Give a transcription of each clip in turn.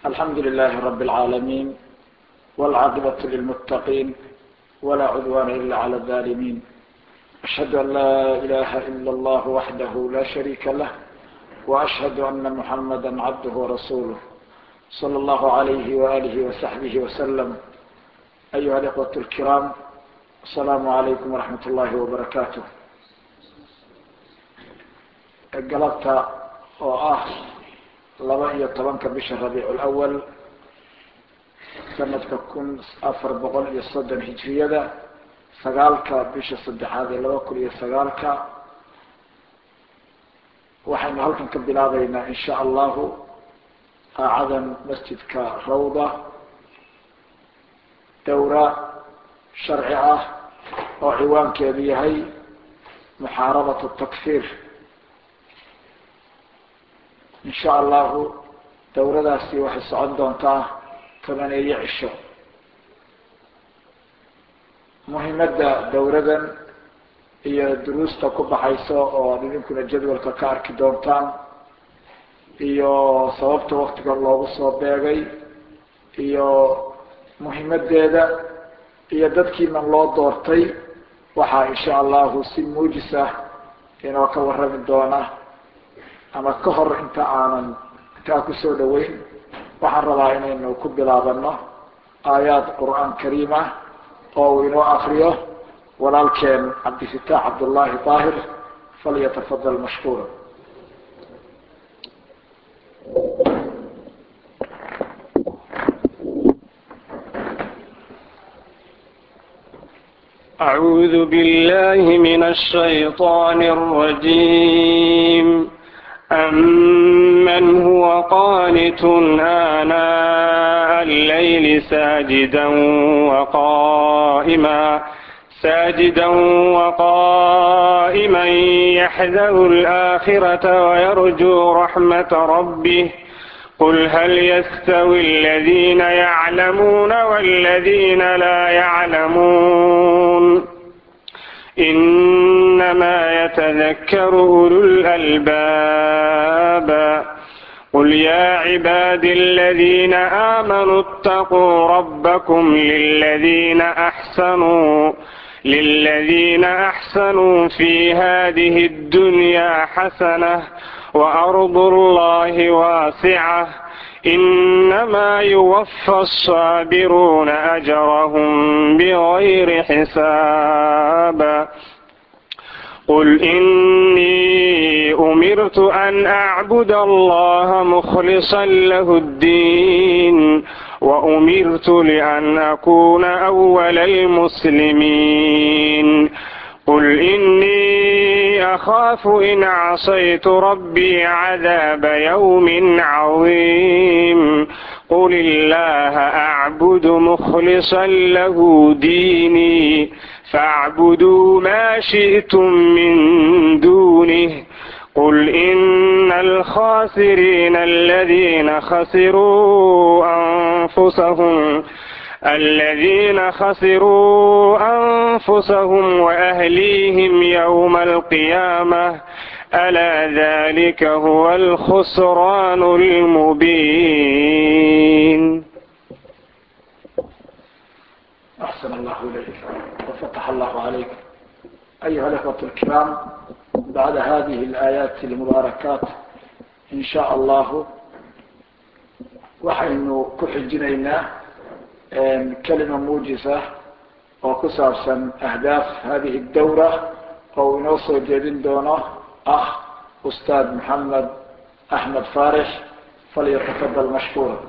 الحمد لله رب العالمين والعاقبة للمتقين ولا عدوان إلا على الظالمين. أشهد أن لا إله إلا الله وحده لا شريك له، وأشهد أن محمدا عبده ورسوله صلى الله عليه وآله وصحبه وسلم. أيها الإخوة الكرام، السلام عليكم ورحمة الله وبركاته. قلبت laba iyo tobanka bisha rabiicul awal sanadka 1430 hijriyada, sagaalka bisha saddexaad ee 2009 waxaynu halkan ka bilaabaynaa insha allahu qaacadan masjidka rawda dowra sharci ah oo ciwaankeedu yahay muxaarabatu takfiir. إن شاء الله دورadaasi waxay socon doontaa 8 cisho. muhiimada dowradan iyo duruusta ku baxayso oo idinkuna jadwalka ka arki doontaan, iyo sababta waqtiga loogu soo beegay, iyo muhiimadeeda, iyo dadkiina loo doortay, waxaa insha Allah si muujis ah inoo ka warrami doona. ama ka hor inta aanan taa ku soo dhaweyn, waxaan rabaa inaynu ku bilaabano aayaad qur'aan kariim ah oo uu inoo akriyo walaalkeen cabdifitaax cabdullaahi daahir. falyatafadal mashkuura. أعوذ بالله من الشيطان الرجيم. أمن هو قانت آناء الليل ساجدا وقائما يحذر الآخرة ويرجو رحمة ربه. قل هل يستوي الذين يعلمون والذين لا يعلمون؟ إنما يتذكر أولو الألباب. قل يا عبادي الذين آمنوا اتقوا ربكم للذين أحسنوا في هذه الدنيا حسنة وأرض الله واسعة إنما يوفى الصابرون أجرهم بغير حساب. قل إني أمرت أن أعبد الله مخلصا له الدين وأمرت لأن أكون أول المسلمين. قل إني أخاف إن عصيت ربي عذاب يوم عظيم. قل الله أعبد مخلصا له ديني فاعبدوا ما شئتم من دونه. قل إن الخاسرين الذين خسروا أنفسهم وأهليهم يوم القيامة ألا ذلك هو الخسران المبين. أحسن الله إليك وفتح الله عليك. أيها الأخوة الكرام، بعد هذه الآيات المباركات إن شاء الله waxaynu ku xijinaynaa كلمة موجزة وكسابسا أهداف هذه الدورة أو نوصل جديد دونه أستاذ محمد أحمد فارح. فليتفضل مشكورا.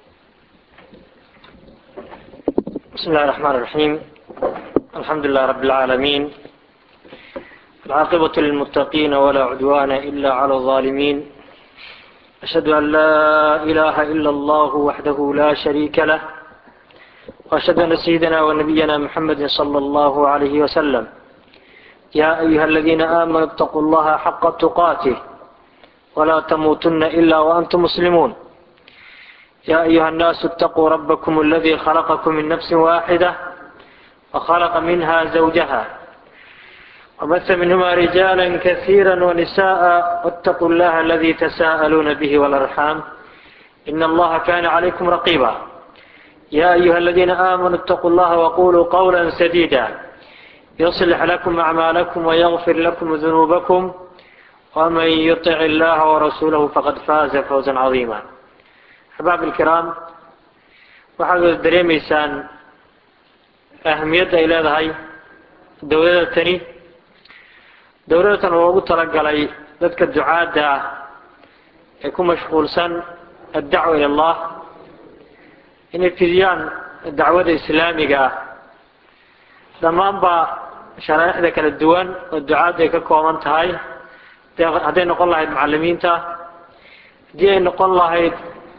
بسم الله الرحمن الرحيم. الحمد لله رب العالمين، العاقبة للمتقين ولا عدوان إلا على الظالمين. أشهد أن لا إله إلا الله وحده لا شريك له، وأشهد أن سيدنا ونبينا محمد صلى الله عليه وسلم. يا أيها الذين آمنوا اتقوا الله حق تقاته ولا تموتن إلا وأنتم مسلمون. يا أيها الناس اتقوا ربكم الذي خلقكم من نفس واحدة وخلق منها زوجها وبث منهما رجالا كثيرا ونساء واتقوا الله الذي تساءلون به والأرحام إن الله كان عليكم رقيبا يا أيها الذين آمنوا اتقوا الله وقولوا قولا سديدا يصلح لكم أعمالكم ويغفر لكم ذنوبكم ومن يطع الله ورسوله فقد فاز فوزا عظيما. أحباب الكرام، waxaad dareemaysaan ahamiyadda ay leedahay dowladani. dowladdan loogu talagalay dadka ducaadda ah ee ku mashquulsan ad-dacwa ila Allah inay fidiyaan dacwada islaamiga ah dhammaanba sharaa'ixda kala duwan oo ducaadda ay ka kooban tahay. hadday noqon lahayd macallimiinta, haddii ay noqon lahayd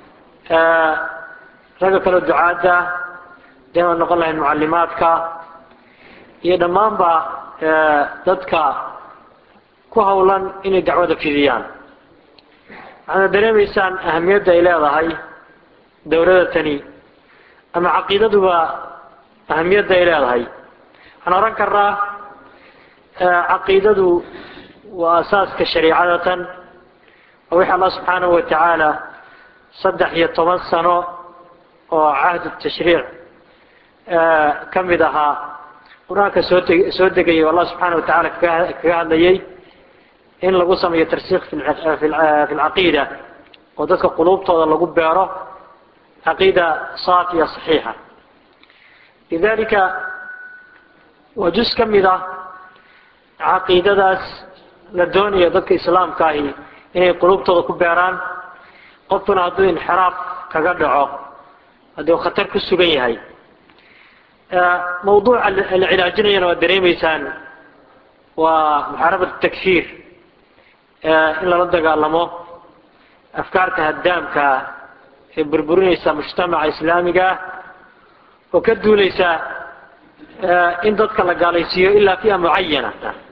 ragga kale ducaadda, haddii ay noqon lahayd mucallimaadka iyo dhammaanba dadka ku hawlan inay dacwada fidiyaan. waxaad dareemaysaan ahamiyadda ay leedahay dowladda tani ama caqiidaduba ahamiyadda ay leedahay. waxaan oran karnaa caqiidadu waa asaaska shariicada tan oo wixii Allah subxaanahu wa tacaala 13 sano oo cahd tashriic ka mid ahaa quraanka soo degayay oo Allah subxaanahu wa tacaala kaga hadlayay in lagu sameeyo tarsiikh fi al-aqeeda oo dadka qulubtooda lagu beero aqeeda saafiya saxiixa. lidalika wajus kamida aqeedadaas la doonayo dadka islaamka ah inay qulubtooda ku beeraan. qofkuna hadduu inxiraaf kaga dhaco, hadduu khatar ku sugan yahay, mawduuca la cilaajinayana waa dareemaysaan waa muxaarabat takfiir, in lala dagaalamo afkaarta haddaamka ee burburinaysa mujtamaca islaamiga oo ka duulaysa in dadka la gaalaysiiyo ilaa fi'a mucayana.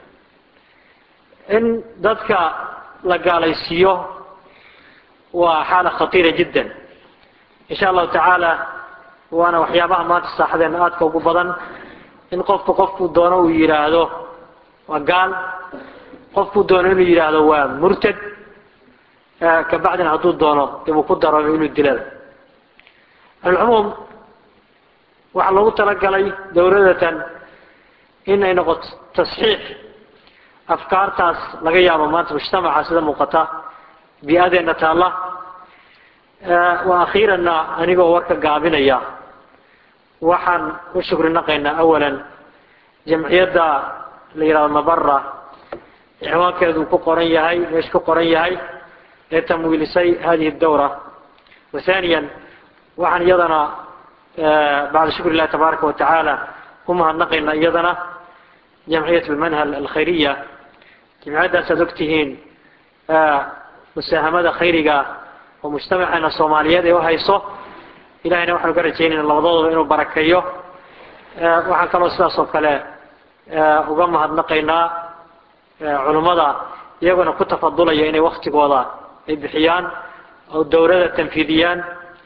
in dadka la gaalaysiiyo waa xaala khatiira jiddan. in sha allahu tacaala waana waxyaabaha maanta saaxadeena aadka ugu badan in qofku doono uu yidhaahdo waa gaal, qofku doono inuu yidhaahdo waa murtad, kabacdina hadduu doono inuu ku daro inuu dilada. alcumuum waxaa loogu talagalay dowladatan inay noqoto tasxiix afkaartaas laga yaabo maanta mujtamaca sida muuqata bii'adeena taalla. wa akhiiranna anigoo warka gaabinaya waxaan u shukri naqaynaa awalan jamciyadda la yidhahdo Mabara ciwaankeedu ku qoran yahay meesha ku qoran yahay ee tamwiilisay hadihi dawra. وثانيا waxaan iyadana بعد شكر الله تبارك وتعالى umahadnaqayna iyadana jamciyat almanhal alkhayriya. jamciyaddaas aad ogtihiin musaahamada khayriga oo mujtamaceena soomaaliyeed ee u hayso. ilahayna waxaanu ka rajaynayna labadoodaba inuu barakeeyo. waxaan kaloo sidaas oo kale uga mahadnaqaynaa culummada iyaguna ku tafadulaya inay waktigooda ay bixiyaan oo dowladda tanfiidiyaan.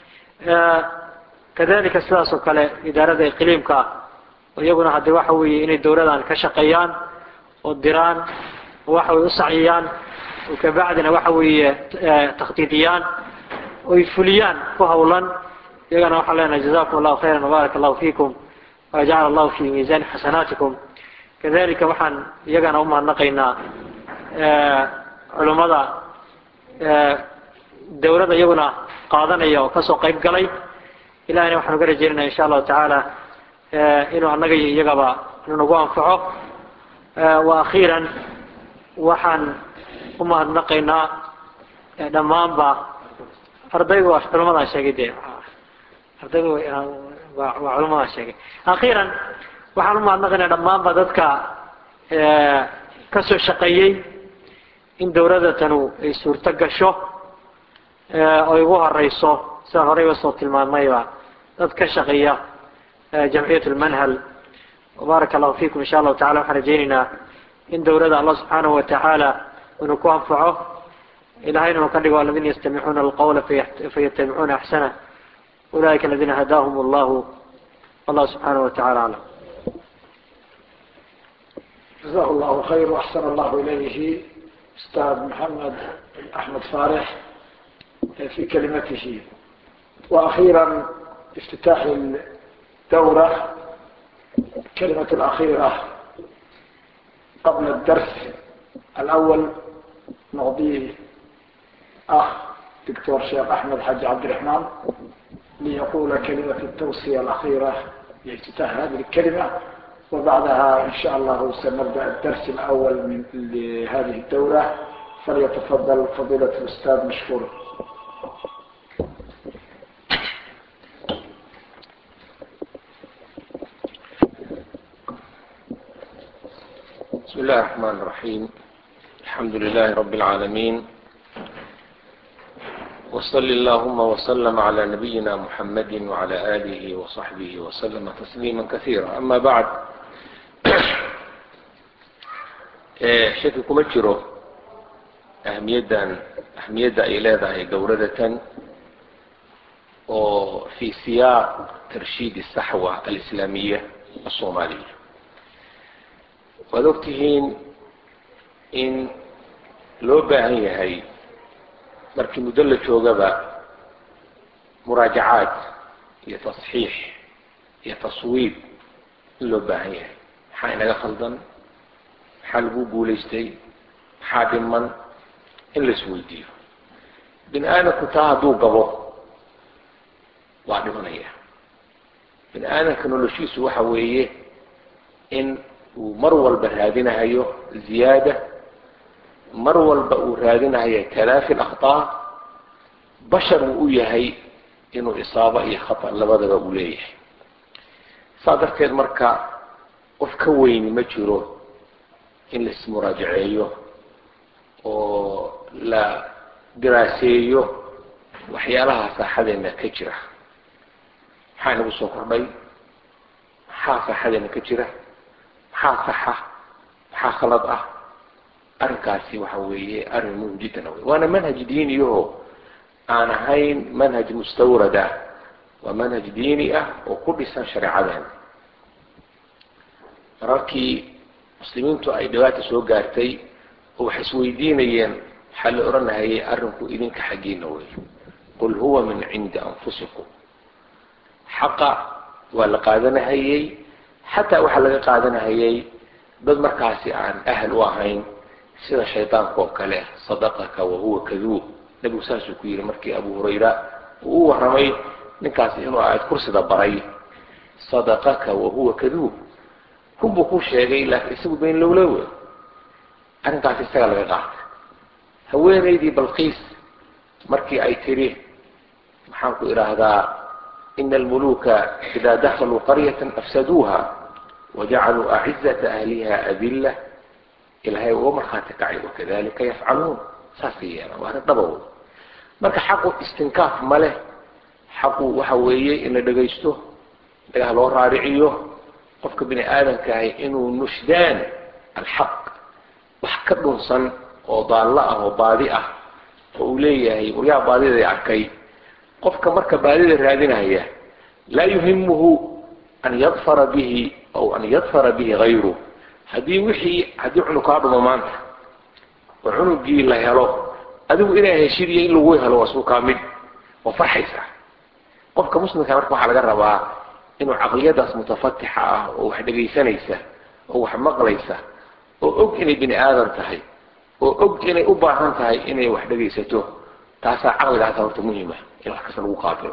kadalika sidaas oo kale idaarada iqliimka iyaguna haddii waxa weeye inay dowladan ka shaqeeyaan oo diraan oo waxa way u saciyaan oo kabacdina waxa weeye takhdiidiyaan oo fuliyaan ku hawlan. iyagana waxaan leenahay jazakum allahu khayran wa baraka allahu fiikum wa ja'ala allahu fi miizan xasanaatikum. kadalika waxaan iyagana u mahadnaqaynaa culummada dowladda iyaguna qaadanaya oo kasoo qayb galay. ilahayna waxaanu ka rajaynayna insha allahu tacaala inuu annaga iyo iyagaba nagu anfaco. wa akhiiran waxaan u mahadnaqaynaa dhammaanba ardaydu waa culimadaan sheegay dee ardaydu waa culimadaan sheegay. akhiiran waxaan u mahadnaqaynaa dhammaanba dadka kasoo shaqeeyey in dowladatanu ay suurto gasho oo ugu horeyso sida horeyba soo tilmaanayba dad ka shaqeeya jamciyat almanhal. وبارك الله فيكم إن شاء الله تعالى. وحنا جينا إن دورة الله سبحانه وتعالى ونكون أنفعه إلى هين وقدقوا الذين يستمعون القول فيتبعون أحسنه أولئك الذين هداهم الله والله سبحانه وتعالى أعلم. جزاه الله خير وأحسن الله إليه أستاذ محمد أحمد فارح في كلمته. وأخيرا افتتاح الدورة كلمة الأخيرة قبل الدرس الأول نعطيه أخ دكتور شيخ أحمد حاج عبد الرحمن ليقول كلمة التوصية الأخيرة لافتتاح هذه الكلمة، وبعدها إن شاء الله سنبدأ الدرس الأول من لهذه الدورة. فليتفضل فضيلة الأستاذ مشكور. بسم الله الرحمن الرحيم. الحمد لله رب العالمين، وصل اللهم وسلم على نبينا محمد وعلى آله وصحبه وسلم تسليما كثيرا. أما بعد، شككم أجره أهمية إلى دورة وفي سياق ترشيد الصحوة الإسلامية الصومالية. ولوقتهين إن لو باهي هي markii muddo la joogaba muraajacaad iyo tasxiix iyo taswiib in loo baahan yahay. maxaa inaga khaldan, maxaa lagu guulaystay, maxaa dhiman in la isweydiiyo. bini aadamku taa hadduu gabo waa dhimanaya. bini aadamka noloshiisu waxa weeye in uu mar walba raadinahayo ziyaada, mar walba uu raadinayo talaafi akhtaa. bashar uu yahay inuu isaaba iyo khata labadaba uu leeyahay. saa darteed marka qof ka weyni ma jiro in la ismuraajaceeyo oo la diraaseeyo waxyaalaha saaxadeena ka jira. maxaa nagu soo kordhay, maxaa saaxadeena ka jira, maxaa saxa, maxaa khalad ah. arrinkaasi waxa weeye arrin muhim jiddan ah. waana manhaj diiniyaho aan ahayn manhaj mustawrada, waa manhaj diini ah oo ku dhisan shareecadeena. mararkii muslimiintu ay dhibaata soo gaartay oo waxay isweydiinayeen waxaa la odhanahayay arrinku idinka xaggiina wey. qul huwa min cindi anfusikum. xaqa waa la qaadanahayey, xataa waxaa laga qaadanahayay dad markaasi aan ahal u ahayn sida shaydaanka oo kale. sadaqaka wahuwa kaduub. nabigu saasuu ku yidhi markii abu hurayra uu u warramay ninkaasi inuu aayad kursida baray. sadaqaka wahuwa kaduub. run buu ku sheegay, laakiin isagu been lowlowe. arrinkaasi isaga laga qaatay. haweenaydii balqiis markii ay tiri, maxaan ku idhaahdaa, ina almuluuka idaa dakhaluu qaryatan afsaduuha wajacaluu acizata ahliha adilla. ilaahay uga markhaati kacay wakadalika yafcaluun. saasay yeelaan. waa arrin dhabow. marka xaqu istinkaaf ma leh. xaqu waxa weeye in la dhegaysto, dhagaha loo raariciyo. qofka bini aadamka ahi inuu nushdaan alxaq, wax ka dhunsan oo daallo ah oo baadi ah oo uu leeyahay waryaa baadiday arkay. qofka marka baadida raadinaya laa yuhimuhu an yadfara bihi aw an yadfara bihi gayru. haddii cunug kaa dhumo maanta oo cunugii la helo, adigu inaa heshid iyo in lagu helo waa suukaa mid oo farxaysa. qofka muslimka marka waxaa laga rabaa inuu caqliyadaas mutafatixa ah oo wax dhegaysanaysa oo wax maqlaysa oo og inay bini aadan tahay oo og inay u baahan tahay inay wax dhegaysato. taasaa caqligaasa horta muhima in wax kasta lagu qaabilo.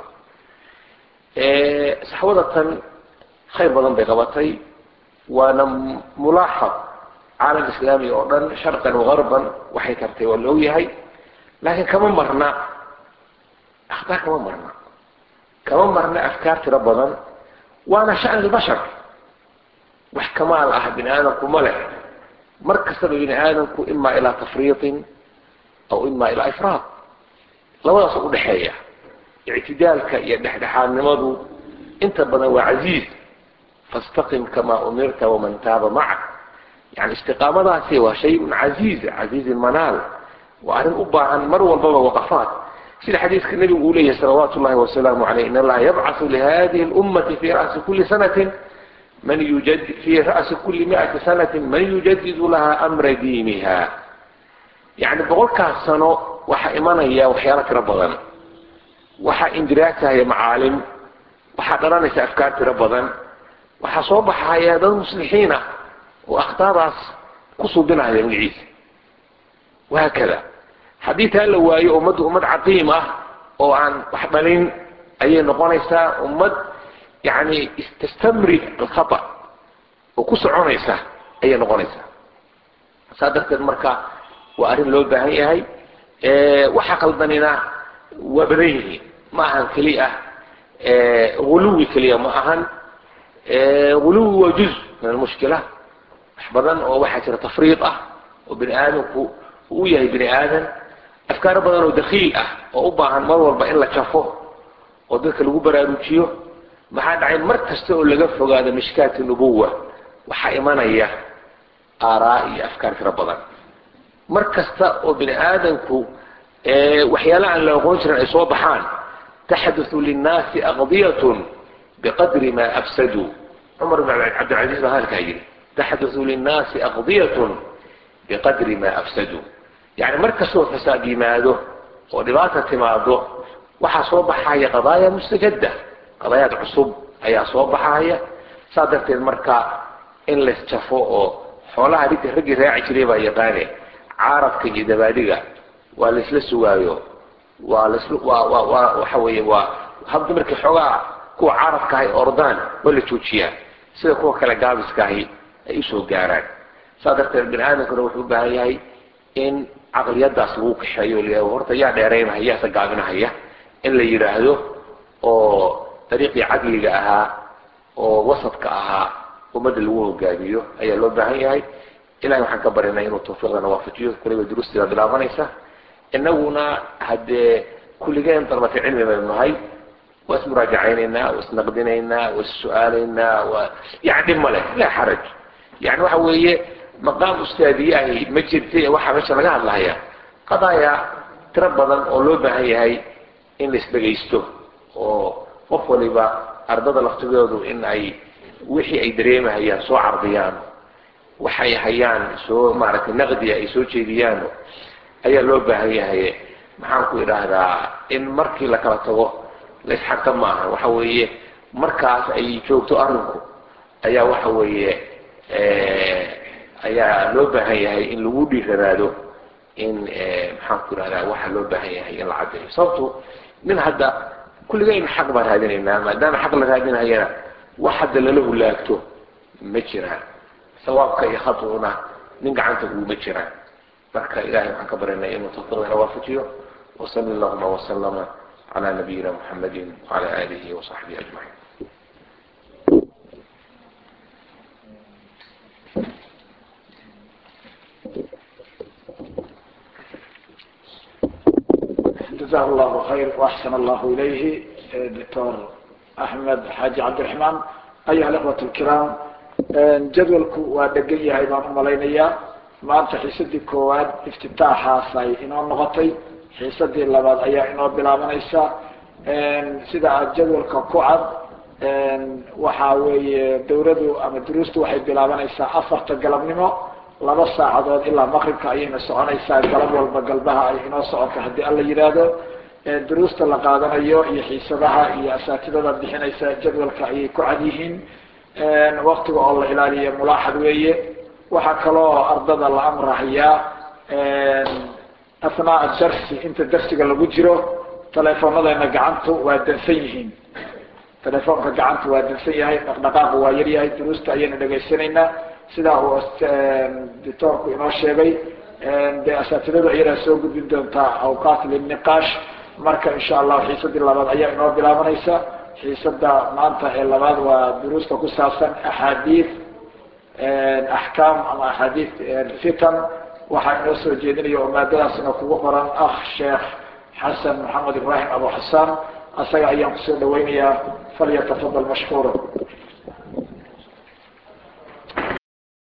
saxwadatan khayr badan bay qabatay, waana mulaaxad caalam islaami oo dhan sharqan wagarban waxay tartay waa loo yahay. laakiin kama marna akhtaar, kama marna afkaar tiro badan. waana shan albashar. wax kamaal ah bini aadamku ma leh. mar kastaba bini aadamku imaa ilaa tafriitin aw imaa ilaa ifraad. labadaas u dhexeeya. ictidaalka iyo dhexdhexaadnimadu inta badan waa casiiz. فاستقم كما أمرت ومن تاب معك. يعني استقامتها waa شيء عزيز المنال. وأرن أبا عن مروى البابا وقفات. سيد حديث النبي يقول لي صلوات الله وسلامه عليه إن الله يبعث لهذه الأمة في رأس كل سنة من يجدد في رأس كل 100 سنة من يجدد لها أمر دينها. يعني بقول كهسنو waxa imanaya waxyaalo tiro badan waxaa indiraagtahaya macaalim, waxaa dhalanaysa afkaar tiro badan, waxaa soo baxaya dad muslixiin ah oo akhtaadaas ku suubinaya magaciisa. wahaakada haddii taa la waayo ummaddu ummad caqiim ah oo aan wax dhalin ayay noqonaysaa, ummad yani tastamri alkhata oo ku soconaysa ayay noqonaysaa. saa darteed marka waa arrin loo baahan yahay. waxa qaldanina waa badan yihiin, ma ahan keliya guluwi keliya ma ahan. guluwi waa juz min almushkila. wax badan oo waxaa jira tafriid ah oo bini aadamku uu yahay bini aadan, afkaar badan oo dakhiil ah oo u baahan mar walba in la jafo oo dadka lagu baraarujiyo. maxaa dhacay mar kasta oo laga fogaado mishkaat nubuwa waxaa imanaya aaraa iyo afkaar tiro badan. mar kasta oo bini aadamku waxyaala aan la aqoon jirin ay soo baxaan, taxdathu linnaasi aqdiyatun biqadri ma afsaduu. cumar ibn cabdilcaziiz baa halkaa yidhi, taxdathu linnaasi aqdiyatun biqadri ma afsaduu. yani mar kastoo fasaad yimaado oo dhibaata timaado waxaa soo baxaya qadaaya mustajadda, qadaayaad cusub ayaa soo baxaya. saa darteed marka in laysjafo oo xoolaha raggii raaci jiray baa yaqaane caarabka iyo dabaadiga waa laysla sugaayo, waxa weeye waa hadda markii xoogaa kuwa caarabka ahay ordaan waa la joojiyaa sida kuwa kale gaabiska ahi ay usoo gaaraan. saa darteed bini aadamkuna wuxuu u baahan yahay in caqliyadaas lagu kaxeeyo la horta yaa dheeraynahaya yaasa gaabinahaya in la yidhaahdo, oo dariiqii cadliga ahaa oo wasadka ahaa ummadda lagu hogaamiyo ayaa loo baahan yahay. ilahay waxaan ka barinay inuu tawfiiqdana waafajiyo. kuliba durustiibaa bilaabanaysa, inaguna haddee kulligeen dalbata cilmi baynu nahay, waa ismuraajacaynaynaa, waa isnaqdinaynaa, waa is-su'aalaynaa, waa yani dhib ma leh, laa xaraj. yani waxa weeye maqaam ustaadiyahi ma jirta. waxaa meesha laga hadlahaya qadaaya tiro badan oo loo baahan yahay in la isdhegaysto, oo qof waliba ardada laftigoodu in ay wixii ay dareemahayaan soo cardiyaan, waxay hayaan soo maaragtay naqdiya ay soo jeediyaan ayaa loo baahan yahay. maxaan ku idhaahdaa in markii la kala tago la isxarta maaha. waxa weeye markaas ay joogto arrinku ayaa waxa weeye ayaa loo baahan yahay in lagu dhiiranaado in maxaan ku idhahdaa waxa loo baahan yahay in la caddeeyo. sababto min hadda kulligaynu xaq baan raadinaynaa, maadaama xaq la raadinayana wax hadda lala hulaagto ma jiraan, sawaabka iyo khatuna nin gacanta uguma jiraan. marka ilahay waxaan ka barinay inuu tawfiiqdana waafajiyo. وصلى اللهم وسلم على نبينا محمد وعلى آله وصحبه أجمعين. جزاه الله خير وأحسن الله إليه دكتور أحمد حاج عبد الرحمن. أيها الأخوة الكرام، جدولك ودقية أيضا ملينية ما أنت حسدي كواد افتتاحها صاي إنه نغطي xiisadii labaad ayaa inoo bilaabanaysa. sida aad jadwalka ku cad waxaa weeye dawladu ama duruustu waxay bilaabanaysaa 4 galabnimo, 2 saacadood ilaa maqribka ayayna soconaysaa. galab walba galbaha ay inoo socoto haddii alla yidhaahdo. duruusta la qaadanayo iyo xiisadaha iyo asaatidada bixinaysa jadwalka ayay ku cad yihiin. waqtiga oo la ilaaliyo mulaaxad weeye. waxaa kaloo ardada la amrahayaa أثناء الدرس انت درسك لو جيرو تليفوننا غعنتو waa dansan yihiin. telefoonka gacanta waa dansan yahay, dhaqdhaqaaqu waa yar yahay. duruusta ayayna dhagaysanayna sida uu doctorku inoo sheegay. de asaatidadu ayay soo gudbin doontaa awqaat lilniqaash. marka insha Allah xiisadii labaad ayaa inoo bilaabanaysa. xiisada maanta ee labaad waa duruusta ku saabsan axaadiis axkaam ama axaadiis fitan. waxaa inoo soo jeedinayo oo maadadaasina kugu qoran sheekh xasan maxamed ibraahim abu xasaan. asaga ayaan kusoo dhawaynayaa. falyatafadal mashkuura.